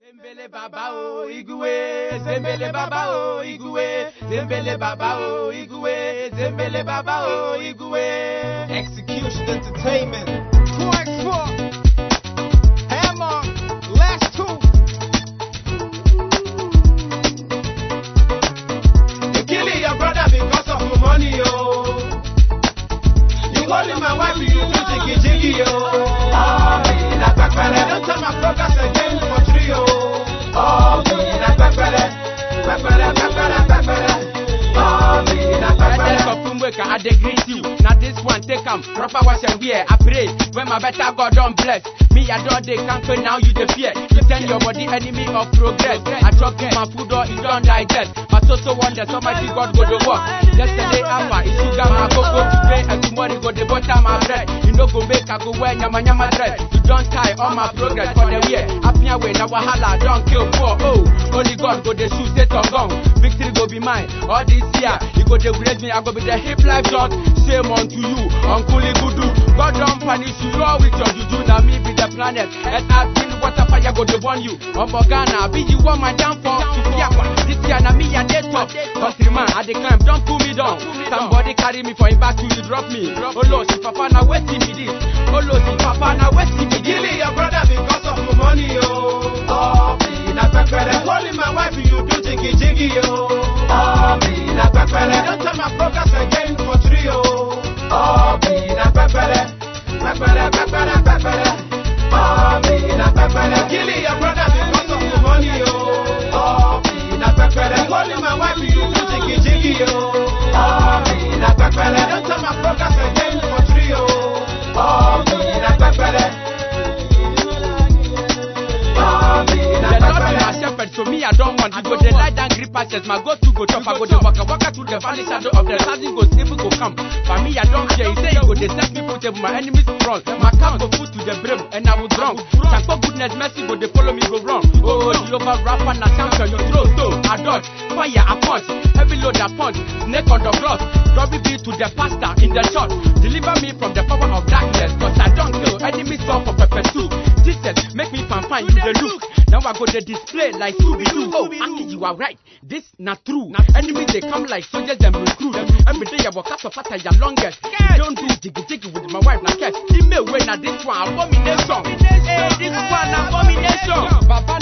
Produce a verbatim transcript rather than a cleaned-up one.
Zembele baba o igwe, Zembele baba o igwe, Zembele baba o igwe, Zembele baba o igwe. Execution Entertainment. two by four. Hammer. Last two. You killing your brother because of your money, yo. You holding my wife, you do jiggy jiggy, yo. Oh, me na backfire. Don't tell my progress again for trio. Oh, me na backfire. Backfire, backfire, backfire. Oh, me na backfire. I dey greet you. Now this one take am proper wash and wear. I pray when my better God don't bless me. I don't dey cancel now you dey fear. You turn your body enemy of progress. I chop my food or it don't digest. But so so wonder somebody God go to work. Yesterday alpha is sugar my cocoa today and tomorrow go the butter my bread. You know go make I go wear nyama nyama dread. You don't tie all my progress for the year. Happy away now wahala don't kill poor. Oh, only God go the shoot set on gun. Victory go be mine. All this year you go to raise me. I go be the hip life dog. Shame unto you, Uncle Gudu. God don't punish you all with your juju. Now me be the planet. And I bring water fire go to burn you. Omo Ghana, be you want my downfall. This year na me a dead top. Countryman, I dey climb, don't pull me down. Somebody carry me for him back to you drop me. Oh Lord, si papa na waiting me this. Oh Lord, si papa na waiting me this. Killing your brother because of your money, yo. Oh, me na backfire. Calling my wife, you do jiggy jiggy, yo. Oh, me na backfire. Don't tell my progress again for trio. Oh, me na backfire. Backfire, backfire, backfire. Oh, me na backfire. Killing your brother because of your money, yo. Oh, me na backfire. Calling my wife, you do jiggy jiggy, yo. Oh, me na backfire. Don't tell my progress again for trio. Oh, me na backfire. Oh, me na backfire. Shepherd, so me I don't want to go the light and grip patches. My go to go chop, I go the waka waka to the valley shadow of the thousand go stable go come. For me I don't care. He say he go they set me put my enemies front. My camp go put to the brim and I will drunk. Thank for goodness mercy go they follow me go wrong. Oh, the over rapper na champion you throw so I dodge fire I punch heavy load I punch snake on the block. W B to the pastor in the church. Deliver me from the power of darkness. Cause I don't kill enemies all for pepper soup. Jesus make me fan fan you the look. Now I go the display like Scooby-Doo. Oh, Aki, you are right. This not true. Enemies they come like soldiers and recruit. Every day I walk up to fat your longest. You don't do jiggy jiggy with my wife like that. Email when I this one abomination. Hey, this one abomination. Baba